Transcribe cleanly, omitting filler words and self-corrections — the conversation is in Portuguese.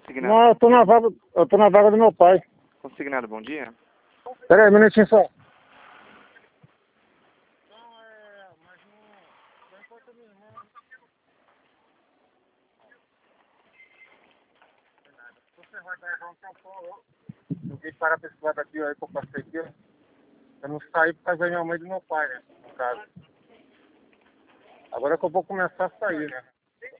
Consignado. Não, eu tô na vaga do meu pai. Consignado, bom dia. Pera aí, um minutinho só. Você vai dar João São Paulo. Eu vim parar pra esse lado aqui, aí que eu passei aqui, ó. Eu não saí por causa da minha mãe e do meu pai, né? No caso. Agora que eu vou começar a sair, né?